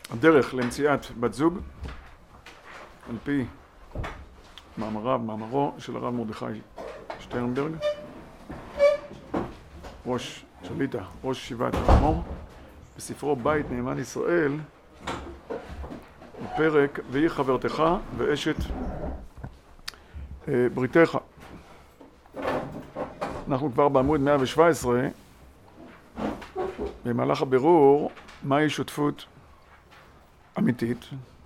הדרך למציאת בת זוג, על פי מאמרו של הרב מרדכי שטרנברג, ראש שליטה, ראש ישיבת הר המור, בספרו בית נאמן ישראל, בפרק והיא חברתך ואשת בריתך. אנחנו כבר בעמוד 117, במהלך הבירור, מהי שותפות אמיתית.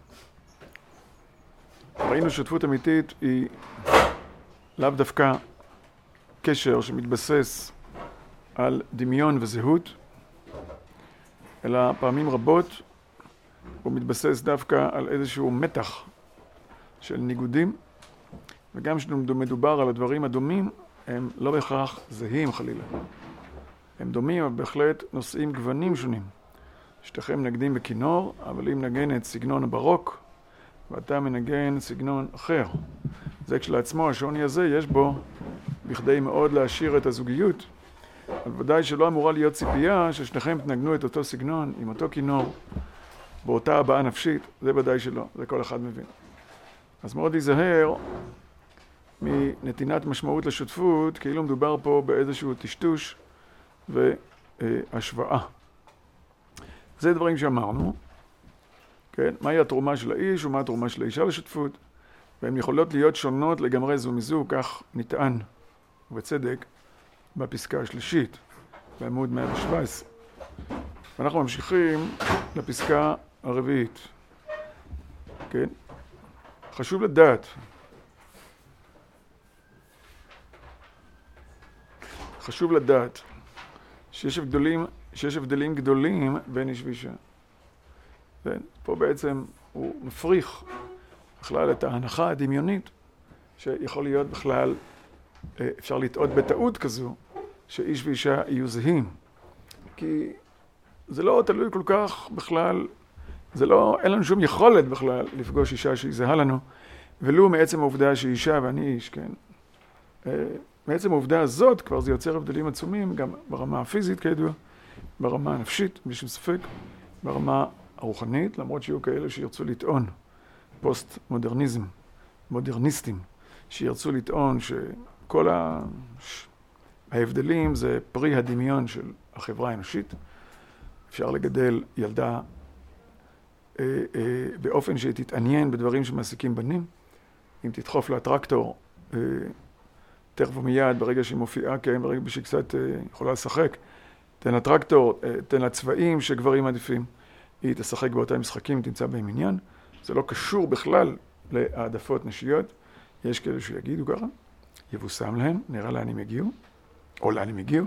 ראינו שותפות אמיתית היא לאו דווקא קשר שמתבסס על דמיון וזהות, אלא פעמים רבות הוא מתבסס דווקא על איזשהו מתח של ניגודים, וגם כשמדובר על הדברים הדומים, הם לא בהכרח זהים חלילה. הם דומים, אבל בהחלט נושאים גוונים שונים. שתיכם מנגנים בכינור, אבל היא מנגנת סגנון הברוק, ואתה מנגן סגנון אחר. זה כשלעצמו, השוני הזה, יש בו, בכדי מאוד להשאיר את הזוגיות, אבל ודאי שלא אמורה להיות ציפייה ששניכם תנגנו את אותו סגנון, עם אותו כינור, באותה הבעה נפשית, זה ודאי שלא, זה כל אחד מבין. אז מאוד להיזהר מנתינת משמעות לשותפות, כאילו מדובר פה באיזשהו טשטוש והשוואה. זה דברים שאמרנו, כן? מהי התרומה של האיש ומה התרומה של האישה לשותפות, והן יכולות להיות שונות לגמרי זו מזו, כך נטען, ובצדק, בפסקה השלישית, בעמוד 117. ואנחנו ממשיכים לפסקה הרביעית. כן? חשוב לדעת, שיש הבדלים גדולים בין איש ואישה. כן? פה בעצם הוא מפריך בכלל את ההנחה הדמיונית, שיכול להיות בכלל, אפשר לטעות בטעות כזו, שאיש ואישה יהיו זהים. כי זה לא תלוי כל כך בכלל, אין לנו שום יכולת בכלל לפגוש אישה שהיא זהה לנו, ולו מעצם העובדה שהיא אישה ואני איש, כן? מעצם העובדה הזאת כבר זה יוצר הבדלים עצומים, גם ברמה הפיזית כידוע, ברמה הנפשית, בלי שום ספק, ברמה הרוחנית, למרות שיהיו כאלה שירצו לטעון, פוסט-מודרניזם, מודרניסטים, שירצו לטעון שכל ההבדלים זה פרי הדמיון של החברה האנושית. אפשר לגדל ילדה באופן שתתעניין בדברים שמעסיקים בנים. אם תדחוף לה טרקטור, תכף ומיד, ברגע שהיא מופיעה, כן, ברגע שהיא קצת יכולה לשחק, תן לה טרקטור, תן לה צבעים שגברים עדיפים. היא תשחק באותם משחקים, תמצא בהם עניין. זה לא קשור בכלל להעדפות נשיות. יש כאלה שיגידו ככה, יבוסם להם, נראה לאן הם הגיעו, או לאן הם הגיעו.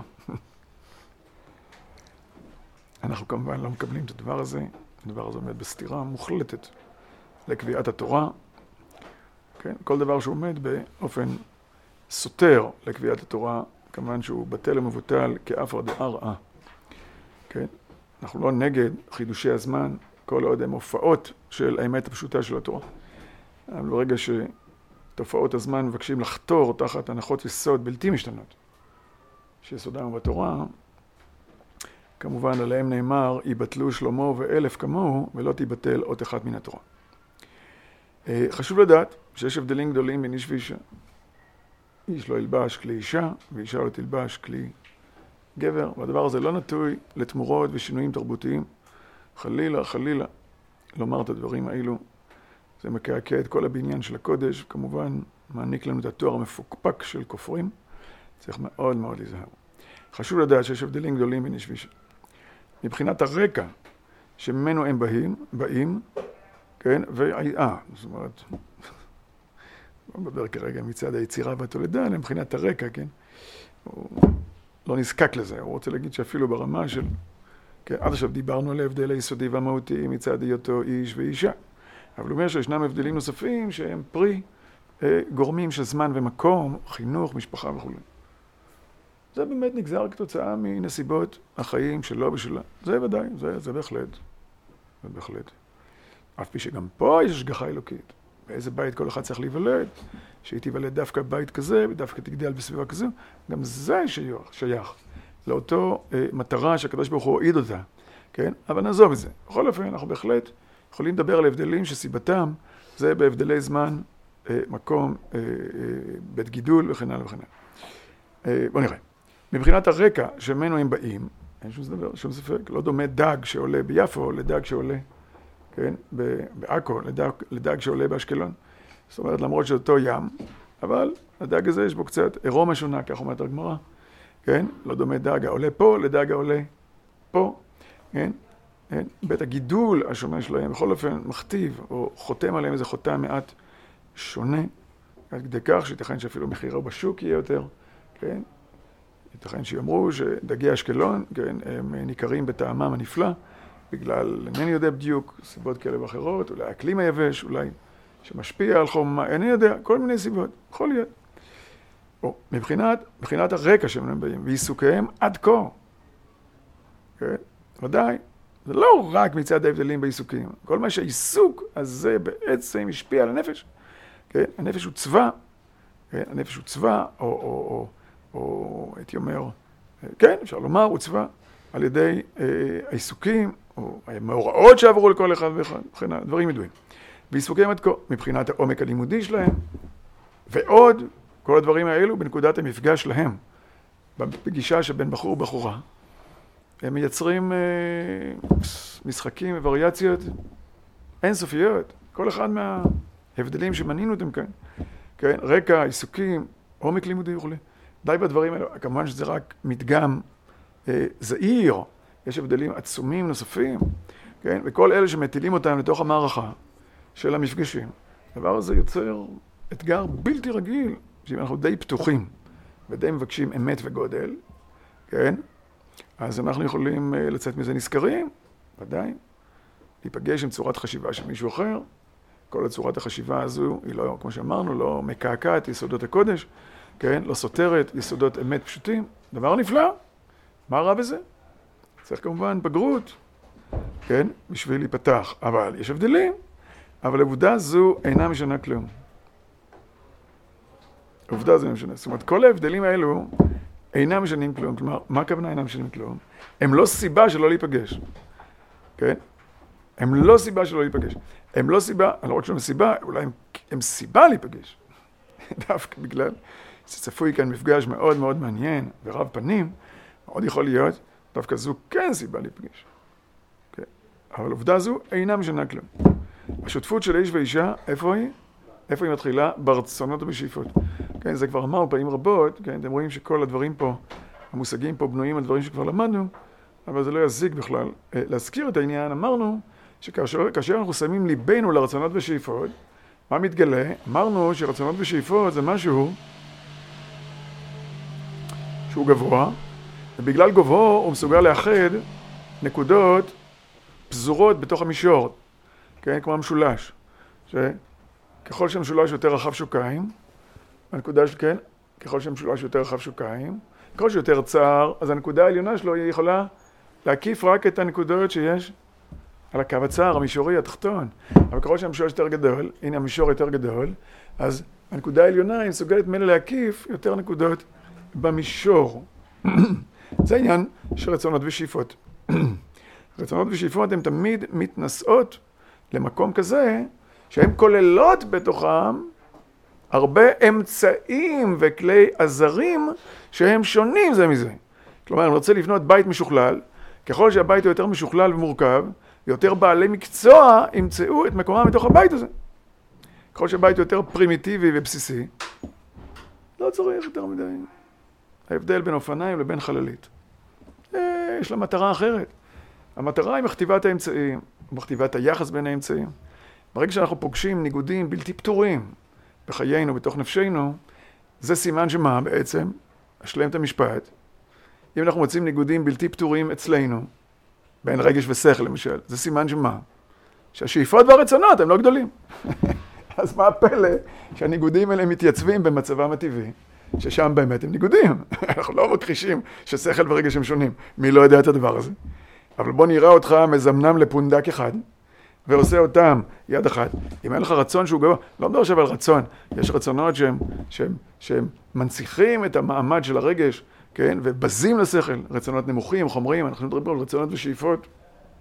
אנחנו כמובן לא מקבלים את הדבר הזה. הדבר הזה עומד בסתירה מוחלטת לקביעת התורה. כן? כל דבר שעומד באופן סותר לקביעת התורה, כמובן שהוא בטל ומבוטל כאפר דארעא. כן? אנחנו לא נגד חידושי הזמן, כל עוד הם הופעות של האמת הפשוטה של התורה. אבל ברגע שתופעות הזמן מבקשים לחתור תחת הנחות יסוד בלתי משתנות, שיסודם בתורה, כמובן עליהם נאמר, יבטלו שלמה ואלף כמוהו, ולא תיבטל אות אחת מן התורה. חשוב לדעת שיש הבדלים גדולים בין איש ואישה. איש לא ילבש כלי אישה, ואישה לא תלבש כלי גבר, והדבר הזה לא נטוי לתמורות ושינויים תרבותיים. חלילה, לומר את הדברים האלו, זה מקעקע את כל הבניין של הקודש, וכמובן מעניק לנו את התואר המפוקפק של כופרים. צריך מאוד מאוד להיזהר. חשוב לדעת שיש הבדלים גדולים בין איש ואישה. מבחינת הרקע שממנו הם באים, כן, זאת אומרת, לא מדבר כרגע מצד היצירה והתולדה, אלא מבחינת הרקע, כן, הוא לא נזקק לזה, הוא רוצה להגיד שאפילו ברמה של, כן, עד עכשיו דיברנו על ההבדל היסודי והמהותי מצד היותו איש ואישה, אבל הוא אומר שישנם הבדלים נוספים שהם פרי גורמים של זמן ומקום, חינוך, משפחה וכו'. זה באמת נגזר כתוצאה מנסיבות החיים שלו ושלה. זה ודאי, זה בהחלט. זה בהחלט. אף פי שגם פה יש השגחה אלוקית. באיזה בית כל אחד צריך להיוולד, שהיא תיוולד דווקא בבית כזה, ודווקא תגדל בסביבה כזו, גם זה שייך לאותו מטרה שהקדוש ברוך הוא הועיד אותה, כן? אבל נעזוב את זה. בכל אופן, אנחנו בהחלט יכולים לדבר על הבדלים שסיבתם זה בהבדלי זמן, מקום, בית גידול וכן הלאה וכן הלאה. בואו נראה. מבחינת הרקע שממנו הם באים, אין שום ספק, לא דומה דג שעולה ביפו לדג שעולה, כן? בעכו, לדג שעולה באשקלון. זאת אומרת, למרות שאותו ים, אבל הדג הזה יש בו קצת אירומה שונה, כך אומרת הגמרא, כן? לא דומה דג העולה פה לדג העולה פה, כן? בית הגידול השונה שלהם, בכל אופן, מכתיב או חותם עליהם איזה חותם מעט שונה, עד כדי כך שייתכן שאפילו מחירו בשוק יהיה יותר, כן? ייתכן שיאמרו שדגי אשקלון, כן, הם ניכרים בטעמם הנפלא, בגלל, אינני יודע בדיוק, סיבות כאלה ואחרות, אולי האקלים היבש, אולי שמשפיע על חום, אינני יודע, כל מיני סיבות, יכול להיות. או, מבחינת הרקע שהם באים, ועיסוקיהם עד כה, כן, ודאי, זה לא רק מצד ההבדלים בעיסוקים, כל מה שהעיסוק הזה בעצם השפיע על הנפש, כן, הנפש הוא צבא, כן, הנפש הוא צבא, או הייתי אומר, כן, אפשר לומר, הוא צבא, על ידי העיסוקים, או המאורעות שעברו לכל אחד וכן הדברים ידועים. ועיסוקיהם עד כה, מבחינת העומק הלימודי שלהם, ועוד, כל הדברים האלו בנקודת המפגש שלהם, בפגישה שבין בחור ובחורה, הם מייצרים משחקים ווריאציות אינסופיות, כל אחד מההבדלים שמנינו אותם כאן, כן, רקע, עיסוקים, עומק לימודי וכו'. די בדברים האלו, כמובן שזה רק מדגם זעיר, יש הבדלים עצומים נוספים, כן, וכל אלה שמטילים אותם לתוך המערכה של המפגשים. הדבר הזה יוצר אתגר בלתי רגיל, שאם אנחנו די פתוחים ודי מבקשים אמת וגודל, כן, אז אנחנו יכולים לצאת מזה נזכרים, ודאי, להיפגש עם צורת חשיבה של מישהו אחר. כל הצורת החשיבה הזו היא לא, כמו שאמרנו, לא מקעקעת יסודות הקודש, כן, לא סותרת יסודות אמת פשוטים. דבר נפלא, מה רע בזה? צריך כמובן בגרות, כן, בשביל להיפתח. אבל יש הבדלים, אבל העובדה זו אינה משנה כלום. העובדה זו אינה משנה. זאת אומרת, כל ההבדלים האלו אינם משנים כלום. כלומר, מה הכוונה אינם משנים כלום? הם לא סיבה שלא להיפגש. כן? הם לא סיבה שלא להיפגש. הם לא סיבה, אני לא רק שהם סיבה, אולי הם סיבה להיפגש. דווקא בגלל שצפוי כאן מפגש מאוד מאוד מעניין ורב פנים, מאוד יכול להיות, דווקא זו כן סיבה להיפגש. כן? אבל העובדה זו אינה משנה כלום. השותפות של איש ואישה, איפה היא? איפה היא מתחילה? ברצונות ובשאיפות. כן, זה כבר אמרנו פעמים רבות, כן, אתם רואים שכל הדברים פה, המושגים פה בנויים על דברים שכבר למדנו, אבל זה לא יזיק בכלל. להזכיר את העניין, אמרנו שכאשר אנחנו שמים ליבנו לרצונות ושאיפות, מה מתגלה? אמרנו שרצונות ושאיפות זה משהו שהוא גבוה, ובגלל גבוה הוא מסוגל לאחד נקודות פזורות בתוך המישור, כן, כמו המשולש, שככל שהמשולש יותר רחב שוקיים, הנקודה של, כן, ככל שהמשולש יותר רחב שוקיים, ככל שיותר צר, אז הנקודה העליונה שלו היא יכולה להקיף רק את הנקודות שיש על הקו הצר, המישורי, התחתון. אבל ככל שהמשולש יותר גדול, הנה המישור יותר גדול, אז הנקודה העליונה היא מסוגלת ממנה להקיף יותר נקודות במישור. זה העניין של רצונות ושאיפות. רצונות ושאיפות הן תמיד מתנשאות למקום כזה, שהן כוללות בתוכם הרבה אמצעים וכלי עזרים שהם שונים זה מזה. כלומר, אני רוצה לבנות בית משוכלל, ככל שהבית הוא יותר משוכלל ומורכב, יותר בעלי מקצוע ימצאו את מקומם מתוך הבית הזה. ככל שהבית הוא יותר פרימיטיבי ובסיסי, לא צריך יותר מדי. ההבדל בין אופניים לבין חללית. יש לה מטרה אחרת. המטרה היא מכתיבת האמצעים, מכתיבת היחס בין האמצעים. ברגע שאנחנו פוגשים ניגודים בלתי פתורים בחיינו, בתוך נפשנו, זה סימן שמה בעצם, אשלם את המשפט. אם אנחנו מוצאים ניגודים בלתי פתורים אצלנו, בין רגש ושכל למשל, זה סימן שמה? שהשאיפות והרצונות הם לא גדולים. אז מה הפלא שהניגודים האלה מתייצבים במצבם הטבעי, ששם באמת הם ניגודים. אנחנו לא מכחישים ששכל ורגש הם שונים. מי לא יודע את הדבר הזה? אבל בוא נראה אותך מזמנם לפונדק אחד, ועושה אותם יד אחת. אם אין לך רצון שהוא גבוה, לא מדבר עכשיו על רצון, יש רצונות שהם מנציחים את המעמד של הרגש, כן? ובזים לשכל, רצונות נמוכים, חומריים, אנחנו מדברים על רצונות ושאיפות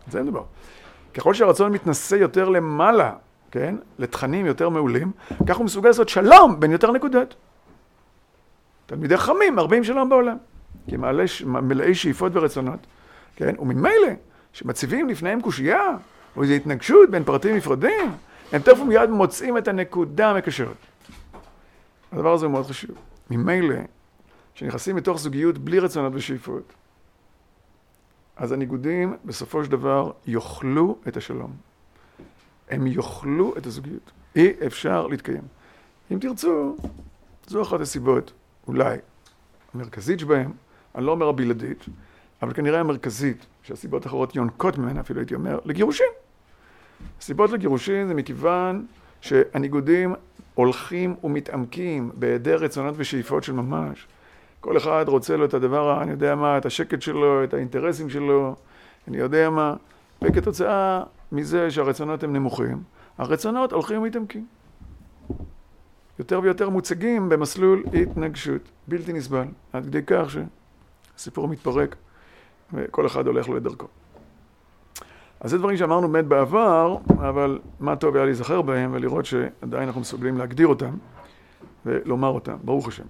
זה מדבר. ככל שהרצון מתנשא יותר למעלה, כן? לתכנים יותר מעולים, כך הוא מסוגל לעשות שלום בין יותר נקודות. תלמידי חכמים, 40 שלום בעולם. כי מלאי שאיפות ורצונות, כן? וממילא, שמציבים לפניהם קושייה, או איזו התנגשות בין פרטים נפרדים, הם תכף מיד מוצאים את הנקודה המקשרת. הדבר הזה הוא מאוד חשוב. ממילא, כשנכנסים מתוך זוגיות בלי רצונות ושאיפות, אז הניגודים בסופו של דבר יאכלו את השלום. הם יאכלו את הזוגיות. אי אפשר להתקיים. אם תרצו, זו אחת הסיבות, אולי המרכזית שבהם, אני לא אומר הבלעדית, אבל כנראה המרכזית, שהסיבות האחרות יונקות ממנה, אפילו הייתי אומר, לגירושים. הסיבות לגירושים זה מכיוון שהניגודים הולכים ומתעמקים בהיעדר רצונות ושאיפות של ממש. כל אחד רוצה לו את הדבר, אני יודע מה, את השקט שלו, את האינטרסים שלו, אני יודע מה, וכתוצאה מזה שהרצונות הם נמוכים, הרצונות הולכים ומתעמקים. יותר ויותר מוצגים במסלול התנגשות, בלתי נסבל, עד כדי כך שהסיפור מתפרק וכל אחד הולך לו לדרכו. אז זה דברים שאמרנו באמת בעבר, אבל מה טוב היה להיזכר בהם ולראות שעדיין אנחנו מסוגלים להגדיר אותם ולומר אותם, ברוך השם.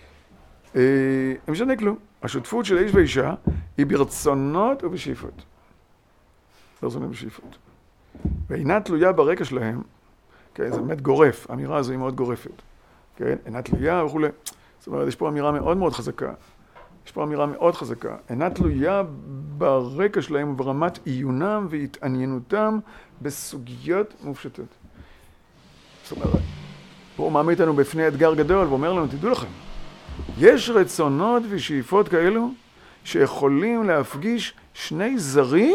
משנה כלום, השותפות של איש ואישה היא ברצונות ובשאיפות. ברצונות ובשאיפות. ואינה תלויה ברקע שלהם, כן, זה באמת גורף, האמירה הזו היא מאוד גורפת. כן, אינה תלויה וכו'. זאת אומרת, יש פה אמירה מאוד מאוד חזקה. יש פה אמירה מאוד חזקה. אינה תלויה ברקע שלהם וברמת עיונם והתעניינותם בסוגיות מופשטות. זאת אומרת, פה הוא מעמיד אותנו בפני אתגר גדול ואומר לנו, תדעו לכם, יש רצונות ושאיפות כאלו שיכולים להפגיש שני זרים,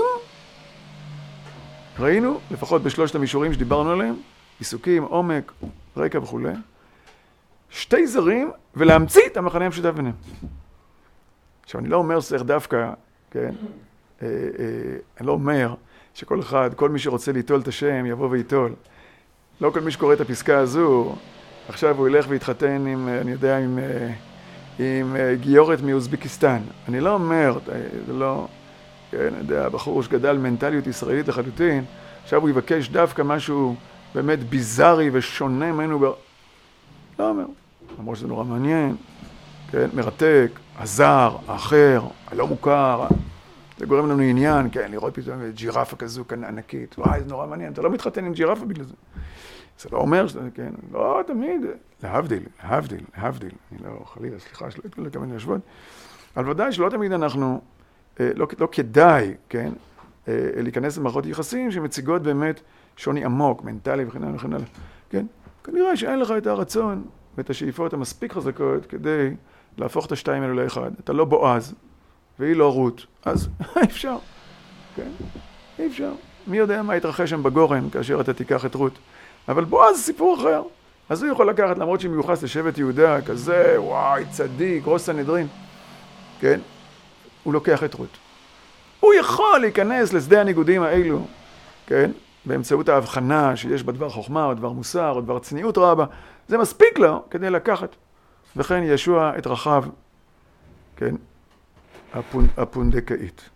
ראינו, לפחות בשלושת המישורים שדיברנו עליהם, עיסוקים, עומק, רקע וכו', שתי זרים ולהמציא את המחנה המשותף ביניהם. עכשיו, אני לא אומר שצריך דווקא, כן? אני לא אומר שכל אחד, כל מי שרוצה ליטול את השם יבוא ויטול. לא כל מי שקורא את הפסקה הזו, עכשיו הוא ילך ויתחתן עם, אני יודע, עם גיורת מאוזבקיסטן. אני לא אומר, זה לא, כן, אני יודע, בחור שגדל מנטליות ישראלית לחלוטין, עכשיו הוא יבקש דווקא משהו באמת ביזארי ושונה ממנו. לא אומר, למרות שזה נורא מעניין, כן, מרתק, הזר, האחר, הלא מוכר, זה גורם לנו עניין, כן, לראות פתאום ג'ירפה כזו כאן ענקית, וואי, זה נורא מעניין, אתה לא מתחתן עם ג'ירפה בגלל זה. זה לא אומר שאתה, כן, לא, תמיד, להבדיל, אני לא, חלילה, סליחה, שלא התכוון להשוות, אבל ודאי שלא תמיד אנחנו, לא כדאי, כן, להיכנס למערכות יחסים שמציגות באמת שוני עמוק, מנטלי וכן הלאה וכן הלאה, כן, כנראה שאין לך את הרצון ואת השאיפות המספיק חזקות כדי להפוך את השתיים האלו לאחד. אתה לא בועז, והיא לא רות, אז אפשר, כן, אי אפשר. מי יודע מה יתרחש שם בגורן כאשר אתה תיקח את רות. אבל בועז זה סיפור אחר. אז הוא יכול לקחת, למרות שמיוחס לשבט יהודה, כזה, וואי, צדיק, ראש סנהדרין, כן, הוא לוקח את רות. הוא יכול להיכנס לשדה הניגודים האלו, כן, באמצעות ההבחנה שיש בדבר חוכמה, או דבר מוסר, או דבר צניעות רבה. זה מספיק לו כדי לקחת. וכן ישוע את רחב, כן, הפונדקאית.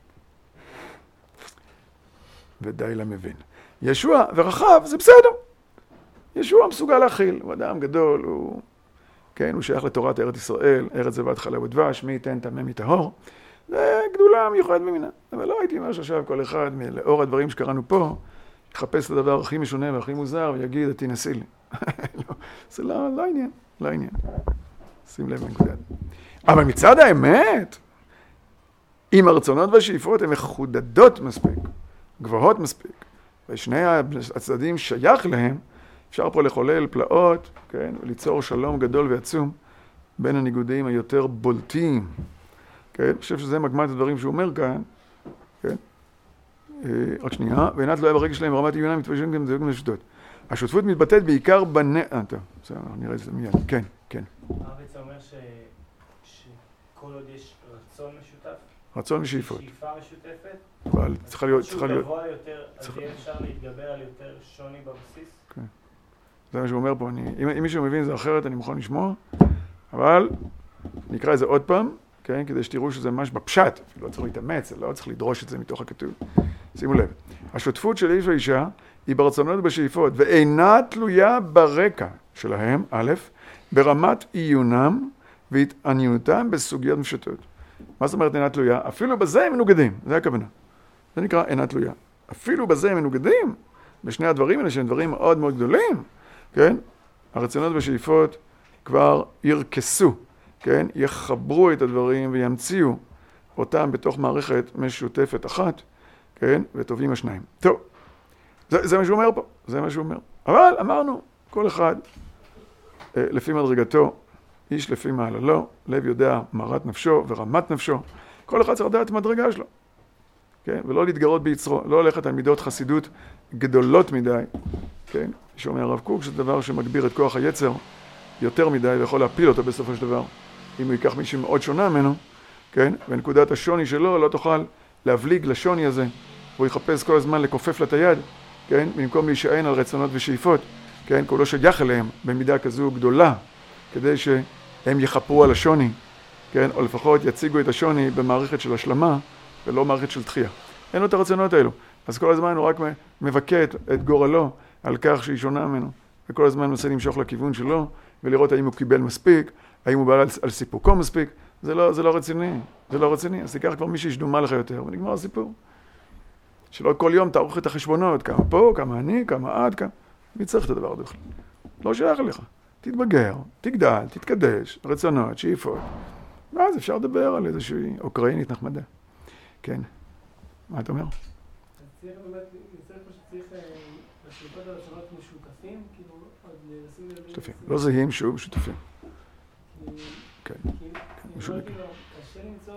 ודי למבין. ישוע ורחב זה בסדר. ישוע מסוגל להכיל. הוא אדם גדול, הוא, כן, הוא שייך לתורת ארץ ישראל, ארץ זבת חלב ודבש, מי ייתן טמא מטהור. זה גדולה מיוחדת במינה. אבל לא הייתי אומר שעכשיו כל אחד, לאור הדברים שקראנו פה, יחפש את הדבר הכי משונה והכי מוזר ויגיד, תנסי לי. זה לא עניין, לא עניין. שים לב לנקודה. אבל מצד האמת, אם הרצונות והשאיפות הן מחודדות מספיק, גבוהות מספיק, ושני הצדדים שייך להם, אפשר פה לחולל פלאות, כן, וליצור שלום גדול ועצום בין הניגודים היותר בולטים. כן, אני חושב שזה מגמת הדברים שהוא אומר כאן, כן? רק שנייה, ואינה תלויה ברגע שלהם ברמת עיונם מתפשטים גם זהות משותפות. השותפות מתבטאת בעיקר טוב, בסדר, נראה את זה מיד. כן, כן. מה בעצם אומר שכל עוד יש רצון משותף? רצון ושאיפות. שאיפה משותפת? אבל צריכה להיות... שהוא גבוה יותר, אז יהיה אפשר להתגבר על יותר שוני בבסיס? כן. זה מה שהוא אומר פה. אם מישהו מבין זה אחרת, אני מוכן לשמוע. אבל נקרא את זה עוד פעם, כן? כדי שתראו שזה ממש בפשט, לא צריך להתאמץ, לא צריך לדרוש את זה מתוך הכתוב. שימו לב, השותפות של איש ואישה היא ברצונות ובשאיפות, ואינה תלויה ברקע שלהם, א', ברמת עיונם והתעניינותם בסוגיות מפשטות. מה זאת אומרת אינה תלויה? אפילו בזה הם מנוגדים, זה הכוונה. זה נקרא אינה תלויה. אפילו בזה הם מנוגדים, בשני הדברים האלה שהם דברים מאוד מאוד גדולים, כן? הרצונות והשאיפות כבר ירכסו, כן? יחברו את הדברים וימציאו אותם בתוך מערכת משותפת אחת, כן? וטובים השניים. טוב, זה מה שהוא אומר פה, זה מה שהוא אומר. אבל אמרנו, כל אחד לפי מדרגתו, איש לפי מעללו, לב יודע מרת נפשו ורמת נפשו, כל אחד צריך לדעת את המדרגה שלו, כן? ולא להתגרות ביצרו, לא ללכת על מידות חסידות גדולות מדי, כן? שאומר הרב קוק, שזה דבר שמגביר את כוח היצר יותר מדי ויכול להפיל אותו בסופו של דבר, אם הוא ייקח מישהו מאוד שונה ממנו, כן? ונקודת השוני שלו לא תוכל להבליג לשוני הזה, והוא יחפש כל הזמן לכופף לה את היד, כן? במקום להישען על רצונות ושאיפות, כן? כולו שייך אליהם במידה כזו גדולה, כדי שהם יחפרו על השוני, כן? או לפחות יציגו את השוני במערכת של השלמה, ולא מערכת של דחייה. אין לו את הרצונות האלו. אז כל הזמן הוא רק מבכה את גורלו על כך שהיא שונה ממנו, וכל הזמן מנסה למשוך לכיוון שלו, ולראות האם הוא קיבל מספיק, האם הוא בא על סיפוקו מספיק. זה לא רציני, זה לא רציני. אז תיקח כבר מישהי שדומה לך יותר, ונגמר הסיפור. שלא כל יום תערוך את החשבונות, כמה פה, כמה אני, כמה עד, כמה... מי צריך את הדבר הזה? לא שייך אליך. תתבגר, תגדל, תתקדש, רצונות, שאיפות. ואז אפשר לדבר על איזושהי אוקראינית נחמדה. כן. מה אתה אומר? צריך באמת, צריך שצריך בשאיפות הרצונות משותפים, כאילו, עוד לשים לב... משותפים. לא זהים, שוב, משותפים. כן. משותפים. קשה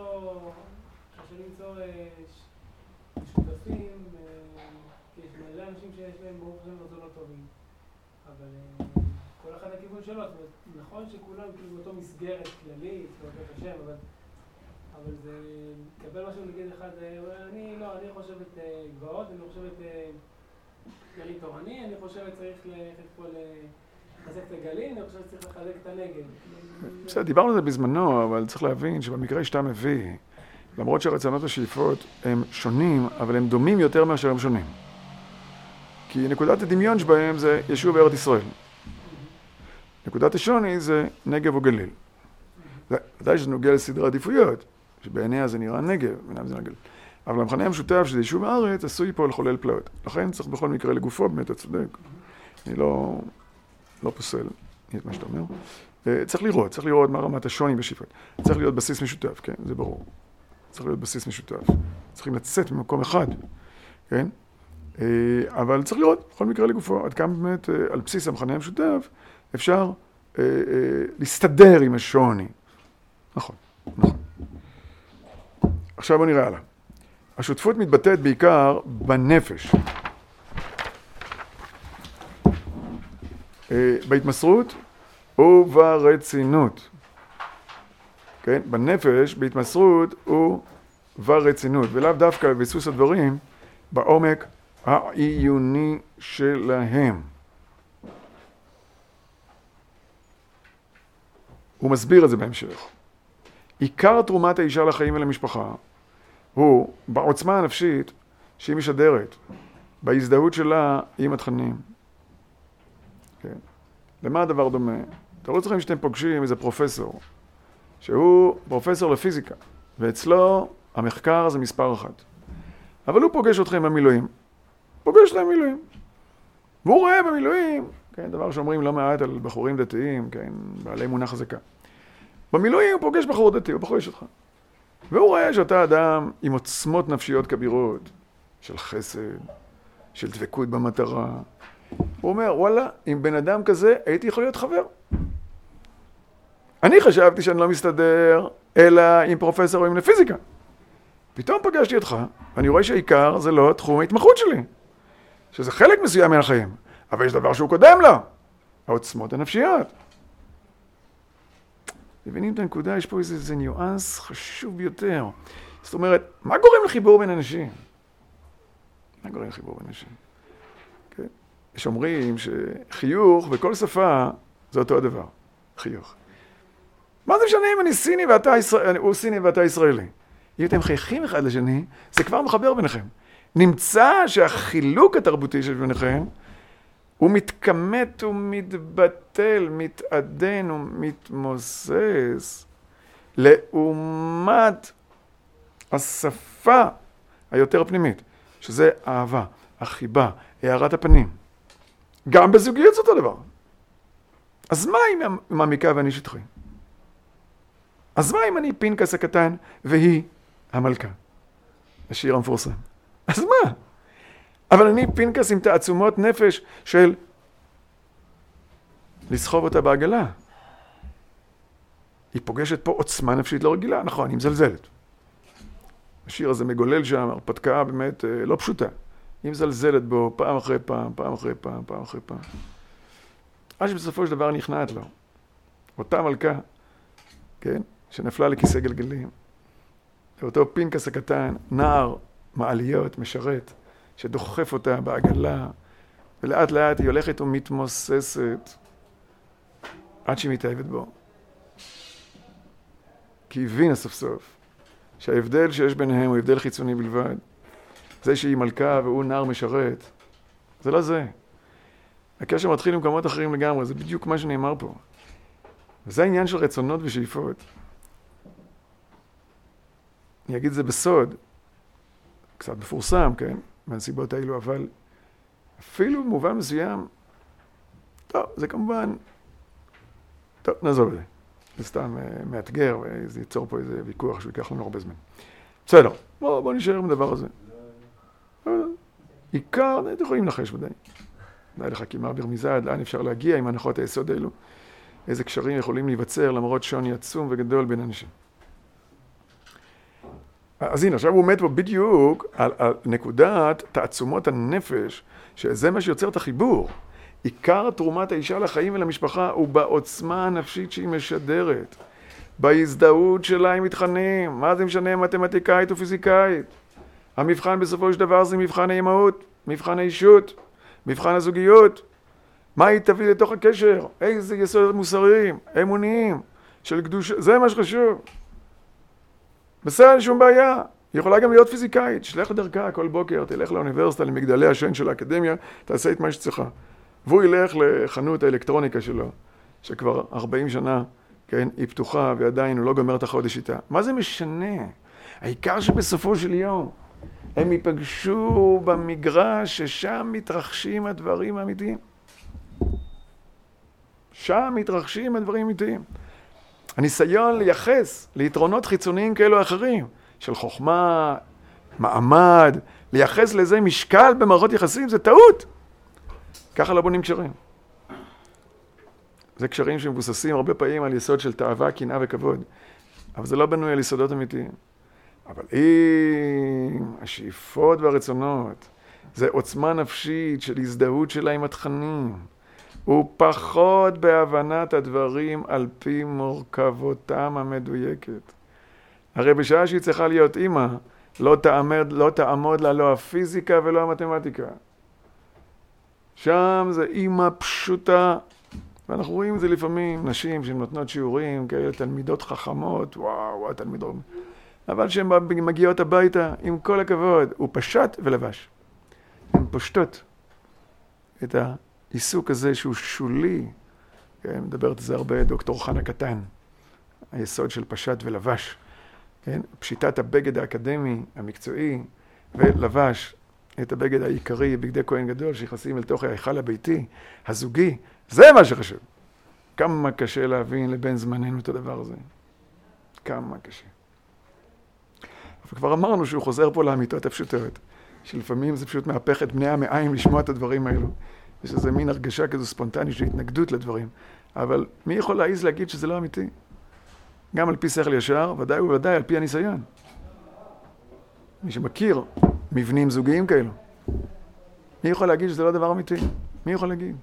למצוא משותפים, כי יש מלא אנשים שיש להם ברוך השם רצונות טובים, אבל כל אחד לכיוון שלו, זאת אומרת, נכון שכולם כאילו באותו מסגרת כללית, באותו השם, אבל זה קבל משהו נגיד אחד, אני חושבת גבעות, אני חושבת גלית תורני, אני חושבת צריך ללכת פה לחזק את הגליל, אני חושבת צריך לחזק את הנגב. בסדר, דיברנו על זה בזמנו, אבל צריך להבין שבמקרה שאתה מביא, למרות שהרצונות והשאיפות הם שונים, אבל הם דומים יותר מאשר הם שונים. כי נקודת הדמיון שבהם זה יישוב בארץ ישראל. נקודת השוני זה נגב או גליל. ודאי שזה נוגע לסדרי עדיפויות, שבעיניה זה נראה נגב, בעיניה זה נגב. אבל המכנה המשותף שזה יישוב הארץ, עשוי פה לחולל פלאות. לכן צריך בכל מקרה לגופו, באמת אתה צודק. אני לא פוסל את מה שאתה אומר. צריך לראות מה רמת השוני בשאיפות. צריך להיות בסיס משותף, כן? זה ברור. צריך להיות בסיס משותף. צריכים לצאת ממקום אחד, כן? אבל צריך לראות, בכל מקרה לגופו, עד כמה באמת על בסיס המכנה המשותף אפשר להסתדר עם השוני. נכון. עכשיו בוא נראה הלאה. השותפות מתבטאת בעיקר בנפש. בהתמסרות וברצינות. כן? בנפש, בהתמסרות וברצינות, ולאו דווקא בביסוס הדברים, בעומק העיוני שלהם. הוא מסביר את זה בהמשך. עיקר תרומת האישה לחיים ולמשפחה הוא בעוצמה הנפשית שהיא משדרת, בהזדהות שלה עם התכנים. כן. למה הדבר דומה? אתה לא צריכים שאתם פוגשים איזה פרופסור, שהוא פרופסור לפיזיקה, ואצלו המחקר זה מספר אחת. אבל הוא פוגש אתכם במילואים. והוא רואה במילואים, כן, דבר שאומרים לא מעט על בחורים דתיים, כן, בעלי אמונה חזקה. במילואים הוא פוגש בחור דתי, הוא פוגש אותך. והוא רואה שאתה אדם עם עוצמות נפשיות כבירות, של חסד, של דבקות במטרה. הוא אומר, וואלה, עם בן אדם כזה הייתי יכול להיות חבר. אני חשבתי שאני לא מסתדר, אלא עם פרופסורים לפיזיקה. פתאום פגשתי אותך, ואני רואה שהעיקר זה לא תחום ההתמחות שלי. שזה חלק מסוים מהחיים, אבל יש דבר שהוא קודם לו. העוצמות הנפשיות. מבינים את הנקודה? יש פה איזה ניואנס חשוב ביותר. זאת אומרת, מה גורם לחיבור בין אנשים? כן? יש אומרים שחיוך בכל שפה זה אותו הדבר. חיוך. מה זה משנה אם אני סיני ואתה ישראלי, הוא סיני ואתה ישראלי? אם אתם חייכים אחד לשני, זה כבר מחבר ביניכם. נמצא שהחילוק התרבותי של ביניכם, הוא מתכמת ומתבטל, מתעדן ומתמוסס, לעומת השפה היותר פנימית, שזה אהבה, החיבה, הארת הפנים. גם בזוגיות זה אותו דבר. אז מה אם מעמיקה ואני שטחי? אז מה אם אני פנקס הקטן והיא המלכה? השיר המפורסם. אז מה? אבל אני פנקס עם תעצומות נפש של לסחוב אותה בעגלה. היא פוגשת פה עוצמה נפשית לא רגילה, נכון, היא מזלזלת. השיר הזה מגולל שם, הרפתקה באמת לא פשוטה. היא מזלזלת בו פעם אחרי פעם, פעם אחרי פעם, פעם אחרי פעם. עד שבסופו של דבר נכנעת לו. אותה מלכה, כן, שנפלה לכיסא גלגלים. ואותו פנקס הקטן, נער, מעליות, משרת, שדוחף אותה בעגלה, ולאט לאט היא הולכת ומתמוססת, עד שהיא מתאהבת בו. כי הבינה סוף סוף, שההבדל שיש ביניהם הוא הבדל חיצוני בלבד. זה שהיא מלכה והוא נער משרת, זה לא זה. הקשר מתחיל עם מקומות אחרים לגמרי, זה בדיוק מה שנאמר פה. וזה העניין של רצונות ושאיפות. אני אגיד את זה בסוד, קצת מפורסם, כן? מהנסיבות האלו, אבל אפילו במובן מסוים, טוב, זה כמובן, טוב, נעזוב את זה. זה סתם מאתגר, וזה ייצור פה איזה ויכוח שהוא ייקח לנו הרבה זמן. בסדר, בואו נשאר עם הדבר הזה. עיקר, אתם יכולים לנחש ודאי. די לך כמעט ברמיזה, עד לאן אפשר להגיע עם הנחות היסוד האלו. איזה קשרים יכולים להיווצר למרות שוני עצום וגדול בין אנשים. אז הנה, עכשיו הוא עומד פה בדיוק על נקודת תעצומות הנפש, שזה מה שיוצר את החיבור. עיקר תרומת האישה לחיים ולמשפחה הוא בעוצמה הנפשית שהיא משדרת, בהזדהות שלה עם מתכנים. מה זה משנה מתמטיקאית ופיזיקאית? המבחן בסופו של דבר זה מבחן האימהות, מבחן האישות, מבחן הזוגיות. מה היא תביא לתוך הקשר? איזה יסודות מוסריים, אמוניים, של קדושה, זה מה שחשוב. בסדר, שום בעיה. היא יכולה גם להיות פיזיקאית. שלח דרכה כל בוקר, תלך לאוניברסיטה, למגדלי השן של האקדמיה, תעשה את מה שצריכה. והוא ילך לחנות האלקטרוניקה שלו, שכבר 40 שנה, כן, היא פתוחה ועדיין הוא לא גומר את החודש איתה. מה זה משנה? העיקר שבסופו של יום הם ייפגשו במגרש ששם מתרחשים הדברים האמיתיים. שם מתרחשים הדברים האמיתיים. הניסיון לייחס ליתרונות חיצוניים כאלו אחרים, של חוכמה, מעמד, לייחס לזה משקל במערכות יחסים, זה טעות. ככה לא בונים קשרים. זה קשרים שמבוססים הרבה פעמים על יסוד של תאווה, קנאה וכבוד, אבל זה לא בנוי על יסודות אמיתיים. אבל אם השאיפות והרצונות, זה עוצמה נפשית של הזדהות שלה עם התכנים, ופחות בהבנת הדברים על פי מורכבותם המדויקת. הרי בשעה שהיא צריכה להיות אימא, לא תעמוד לה לא הפיזיקה ולא המתמטיקה. שם זה אימא פשוטה, ואנחנו רואים את זה לפעמים, נשים שהן נותנות שיעורים, כאלה תלמידות חכמות, וואו, תלמידות. אבל שהן מגיעות הביתה, עם כל הכבוד, הוא פשט ולבש. הן פושטות את העיסוק הזה שהוא שולי, כן, מדברת על זה הרבה דוקטור חנה קטן, היסוד של פשט ולבש, כן, פשיטת הבגד האקדמי, המקצועי, ולבש את הבגד העיקרי, בגדי כהן גדול, שיחסים אל תוך ההיכל הביתי, הזוגי, זה מה שחשוב. כמה קשה להבין לבין זמננו את הדבר הזה. כמה קשה. וכבר אמרנו שהוא חוזר פה לאמיתות הפשוטות, שלפעמים זה פשוט מהפך את בני המעיים לשמוע את הדברים האלו. יש איזה מין הרגשה כזו ספונטנית של התנגדות לדברים. אבל מי יכול להעיז להגיד שזה לא אמיתי? גם על פי שכל ישר, ודאי וודאי על פי הניסיון. מי שמכיר מבנים זוגיים כאלו. מי יכול להגיד שזה לא דבר אמיתי? מי יכול להגיד?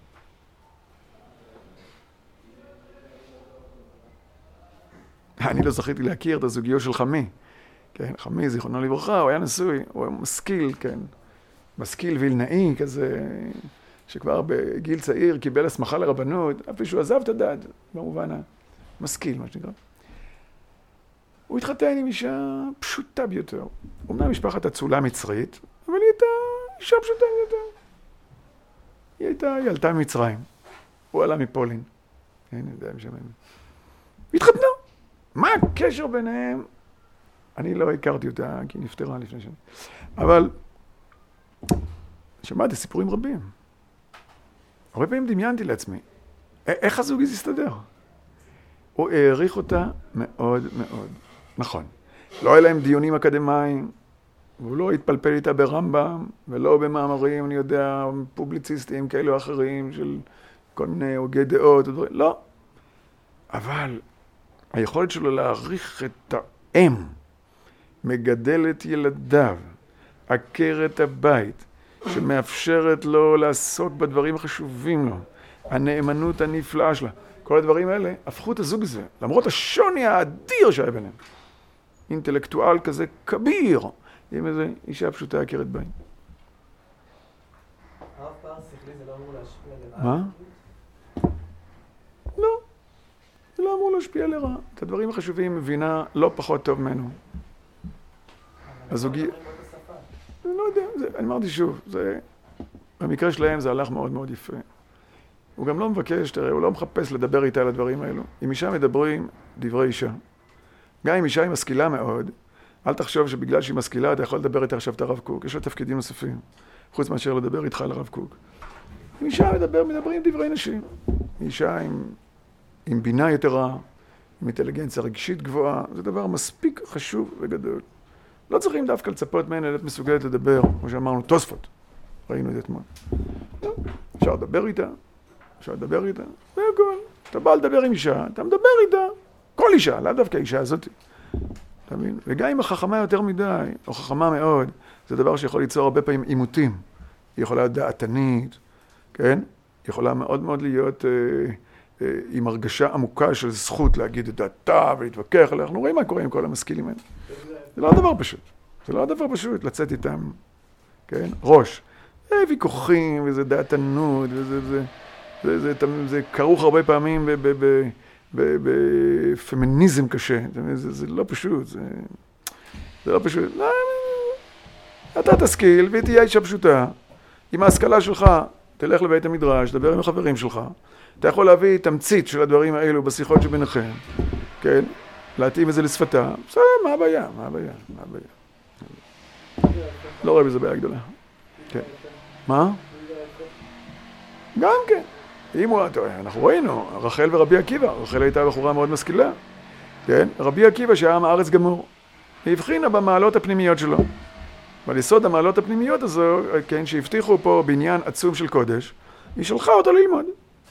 אני לא זכיתי להכיר את הזוגיות של חמי. כן, חמי, זיכרונו לברכה, הוא היה נשוי, הוא היה משכיל, כן. משכיל וילנאי כזה, שכבר בגיל צעיר קיבל הסמכה לרבנות, אפילו שהוא עזב את הדת, במובן משכיל, מה שנקרא. הוא התחתן עם אישה פשוטה ביותר. אומנם משפחת אצולה מצרית, אבל היא הייתה אישה פשוטה ביותר. היא עלתה ממצרים. הוא עלה מפולין. אני יודע, הם שמעים. התחתנו. מה הקשר ביניהם? אני לא הכרתי אותה, כי היא נפטרה לפני שנים. אבל שמעתי סיפורים רבים. הרבה פעמים דמיינתי לעצמי. איך הזוג הזה יסתדר? הוא העריך אותה מאוד מאוד. נכון. לא היה להם דיונים אקדמיים, והוא לא התפלפל איתה ברמב"ם, ולא במאמרים, אני יודע, פובליציסטיים כאלו או אחרים, של כל מיני הוגי דעות, לא. אבל היכולת שלו להעריך את האם, מגדל את ילדיו, עקר את הבית, שמאפשרת לו לעסוק בדברים החשובים לו, הנאמנות הנפלאה שלה, כל הדברים האלה הפכו את הזוג הזה, למרות השוני האדיר שהיה ביניהם. אינטלקטואל כזה כביר, עם איזה אישה פשוטה עקרת בית. הרב פער שכלי זה לא אמור להשפיע לרעה? מה? לא, זה לא אמור להשפיע לרעה. את הדברים החשובים מבינה לא פחות טוב ממנו. הזוגי... אני לא יודע, אני אמרתי שוב, במקרה שלהם זה הלך מאוד מאוד יפה. הוא גם לא מבקש, תראה, הוא לא מחפש לדבר איתה על הדברים האלו. עם אישה מדברים דברי אישה. גם אם אישה היא משכילה מאוד, אל תחשוב שבגלל שהיא משכילה אתה יכול לדבר איתה עכשיו את הרב קוק. יש לה תפקידים נוספים, חוץ מאשר לדבר איתך על הרב קוק. עם אישה מדברים דברי נשים. אישה עם בינה יתרה, עם אינטליגנציה רגשית גבוהה, זה דבר מספיק חשוב וגדול. לא צריכים דווקא לצפות מהן להיות מסוגלת לדבר, כמו שאמרנו, תוספות. ראינו את זה אתמול. אפשר לדבר איתה, זה הכל. אתה בא לדבר עם אישה, אתה מדבר איתה. כל אישה, לא דווקא האישה הזאת. אתה מבין? וגם אם החכמה יותר מדי, או חכמה מאוד, זה דבר שיכול ליצור הרבה פעמים עימותים. היא יכולה להיות דעתנית, כן? היא יכולה מאוד מאוד להיות עם הרגשה עמוקה של זכות להגיד את דעתה ולהתווכח עליה. אנחנו רואים מה קורה עם כל המשכילים האלה. זה לא הדבר פשוט. זה לא הדבר פשוט לצאת איתם, כן? ראש. ויכוחים, וזה דעתנות, זה כרוך הרבה פעמים בפמיניזם קשה. זה לא פשוט. זה לא פשוט. אתה תשכיל ותהיה אישה פשוטה. עם ההשכלה שלך, תלך לבית המדרש, דבר עם החברים שלך. אתה יכול להביא תמצית של הדברים האלו בשיחות שביניכם, כן? להתאים את זה לשפתה. בסדר, מה הבעיה? לא רואה בזה בעיה גדולה. כן. מה? גם כן. אנחנו ראינו, רחל ורבי עקיבא. רחל הייתה בחורה מאוד משכילה. כן? רבי עקיבא שהיה עם הארץ גמור. היא הבחינה במעלות הפנימיות שלו. ועל יסוד המעלות הפנימיות הזו, כן, שהבטיחו פה בניין עצום של קודש, היא שלחה אותו ללמוד.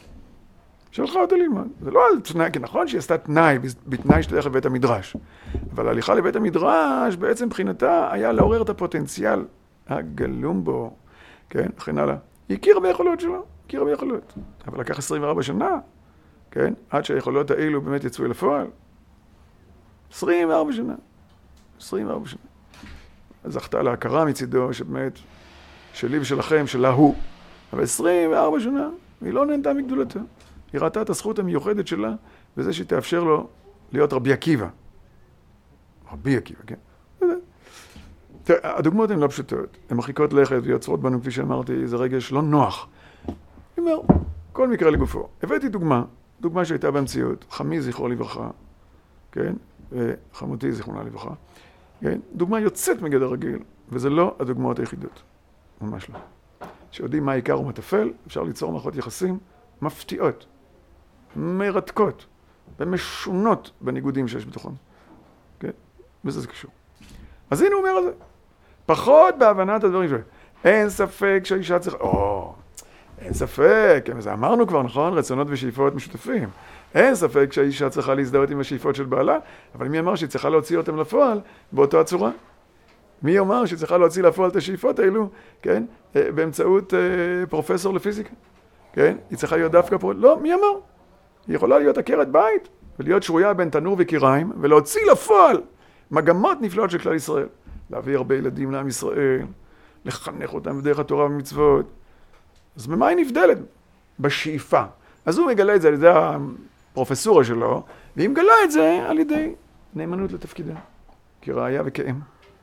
זה לא על תנאי, כי נכון שהיא עשתה תנאי, בתנאי שתלך לבית המדרש. אבל ההליכה לבית המדרש, בעצם מבחינתה, היה לעורר את הפוטנציאל הגלום בו, כן, וכן הלאה. היא הכירה ביכולות שלו, אבל לקח 24 שנה, כן, עד שהיכולות האלו באמת יצאו לפועל. 24 שנה. זכתה להכרה מצידו, שבאמת, שלי ושלכם, שלה הוא. אבל 24 שנה, היא לא נהנתה מגדולתה. היא ראתה את הזכות המיוחדת שלה, וזה שתאפשר לו להיות רבי עקיבא. כן? הדוגמאות הן לא פשוטות. הן מרחיקות לכת ויוצרות בנו, כפי שאמרתי, איזה רגש לא נוח. אני אומר, כל מקרה לגופו. הבאתי דוגמה שהייתה במציאות. חמי זכרו לברכה, כן? וחמותי זכרונה לברכה. כן? דוגמה יוצאת מגדר רגיל, וזה לא הדוגמאות היחידות. ממש לא. שיודעים מה העיקר ומה טפל, אפשר ליצור מערכות יחסים מפתיעות, מרתקות, ומשונות בניגודים שיש בתוכם. כן? וזה זה קשור. אז הנה הוא אומר על זה. פחות בהבנת הדברים שלו. אין ספק שהאישה צריכה... אין ספק, זה אמרנו כבר, נכון? רצונות ושאיפות משותפים. אין ספק שהאישה צריכה להזדהות עם השאיפות של בעלה, אבל מי אמר שהיא צריכה להוציא אותם לפועל באותה הצורה? מי אמר שהיא צריכה להוציא לפועל את השאיפות האלו, כן? באמצעות פרופסור לפיזיקה, כן? היא צריכה להיות דווקא פה... לא, מי אמר? היא יכולה להיות עקרת בית, ולהיות שרויה בין תנור וקיריים, ולהוציא לפועל מגמות נפלאות של כלל ישראל. להביא הרבה ילדים לעם ישראל, לחנך אותם בדרך התורה ומצוות. אז במה היא נבדלת? בשאיפה. אז הוא מגלה את זה על ידי הפרופסורה שלו, והיא מגלה את זה על ידי נאמנות לתפקידה, כראיה וכאם.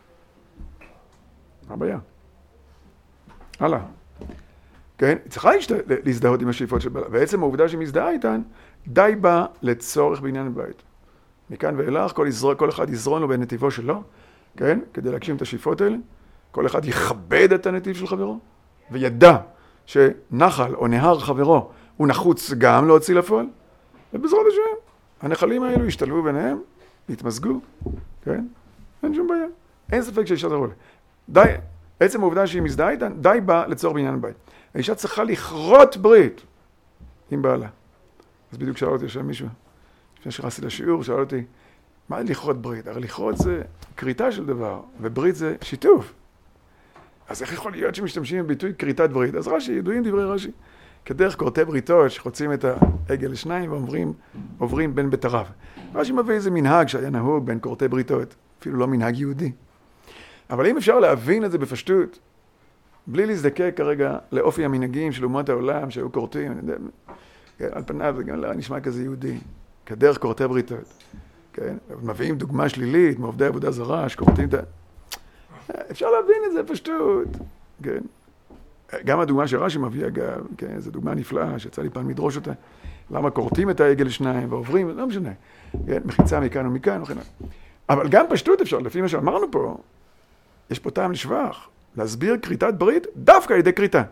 מה הבעיה? הלאה. כן? היא צריכה להזדהות עם השאיפות של בעלה, ועצם העובדה שהיא מזדהה איתן, די בה לצורך בעניין הבית. מכאן ואילך, כל אחד יזרון לו בנתיבו שלו, כן? כדי להגשים את השאיפות האלה. כל אחד יכבד את הנתיב של חברו, וידע שנחל או נהר חברו הוא נחוץ גם להוציא לפועל, ובעזרת השם, הנחלים האלו ישתלבו ביניהם, יתמזגו, כן? אין שום בעיה. אין ספק שהאישה תראה. די, עצם העובדה שהיא מזדהה איתן, די בה לצורך בעניין הבית. האישה צריכה לכרות ברית עם בעלה. אז בדיוק שאל אותי שם מישהו, לפני שרצתי לשיעור, שאל אותי, מה לכרות ברית? הרי לכרות זה כריתה של דבר, וברית זה שיתוף. אז איך יכול להיות שמשתמשים בביטוי כריתת ברית? אז רש"י, ידועים דברי רש"י. כדרך כורתי בריתות שחוצים את העגל לשניים ועוברים בין בתריו. רש"י מביא איזה מנהג שהיה נהוג בין כורתי בריתות, אפילו לא מנהג יהודי. אבל אם אפשר להבין את זה בפשטות, בלי להזדקק כרגע לאופי המנהגים של אומות העולם שהיו כורתים, אני יודע, על פניו זה גם לא נשמע כזה יהודי, כדרך כורתי בריתות. כן? מביאים דוגמה שלילית מעובדי עבודה זרה שכורתים את ה... אפשר להבין את זה פשטות, כן? גם הדוגמה שרש"י מביא אגב, כן? זו דוגמה נפלאה שיצא לי פעם לדרוש אותה. למה כורתים את העגל לשניים ועוברים, לא משנה. כן? מחיצה מכאן ומכאן וכן. אבל גם פשטות אפשר, לפי מה שאמרנו פה, יש פה טעם לשבח, להסביר כריתת ברית דווקא על ידי כריתה.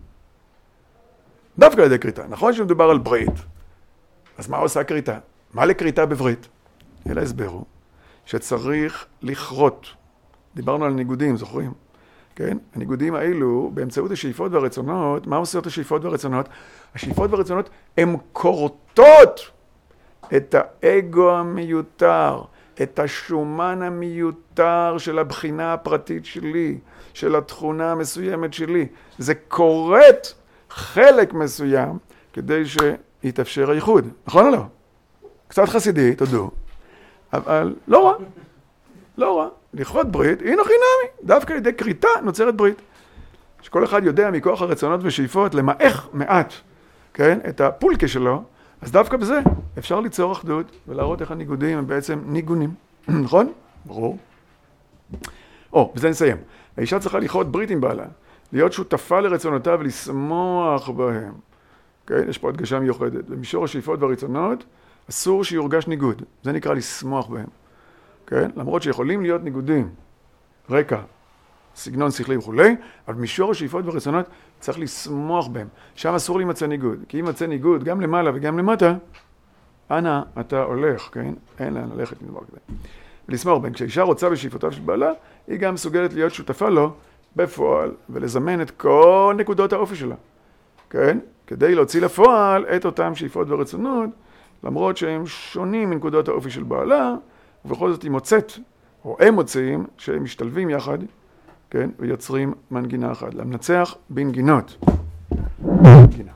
דווקא על ידי כריתה. נכון שמדובר על ברית, אז מה עושה כריתה? מה לכריתה בברית? אלא הסברו שצריך לכרות. דיברנו על ניגודים, זוכרים? כן? הניגודים האלו, באמצעות השאיפות והרצונות, מה עושות השאיפות והרצונות? השאיפות והרצונות הן כורתות את האגו המיותר, את השומן המיותר של הבחינה הפרטית שלי, של התכונה המסוימת שלי. זה כורת חלק מסוים כדי שיתאפשר הייחוד. נכון או לא? קצת חסידי, תודו. אבל לא רע. לא רע. לכרות ברית, הנה חינמי. דווקא על ידי כריתה נוצרת ברית. שכל אחד יודע מכוח הרצונות ושאיפות למעך מעט, כן? את הפולקה שלו. אז דווקא בזה אפשר ליצור אחדות ולהראות איך הניגודים הם בעצם ניגונים. נכון? ברור. בזה נסיים. האישה צריכה לכרות ברית עם בעלה, להיות שותפה לרצונותיו ולשמוח בהם. כן? יש פה הדגשה מיוחדת. במישור השאיפות והרצונות אסור שיורגש ניגוד. זה נקרא לשמוח בהם. כן? למרות שיכולים להיות ניגודים, רקע, סגנון שכלי וכו', אבל במישור השאיפות והרצונות צריך לשמוח בהם. שם אסור להימצא ניגוד. כי אם מצא ניגוד גם למעלה וגם למטה, אנה אתה הולך, כן? אין לאן ללכת מדבר כזה. ולשמוח בהם. כשאישה רוצה בשאיפותיו של בעלה, היא גם מסוגלת להיות שותפה לו בפועל, ולזמן את כל נקודות האופי שלה. כן? כדי להוציא לפועל את אותם שאיפות ורצונות, למרות שהם שונים מנקודות האופי של בעלה, ובכל זאת היא מוצאת, או הם מוצאים, שהם משתלבים יחד, כן? ויוצרים מנגינה אחת. למנצח בנגינות. מנגינה.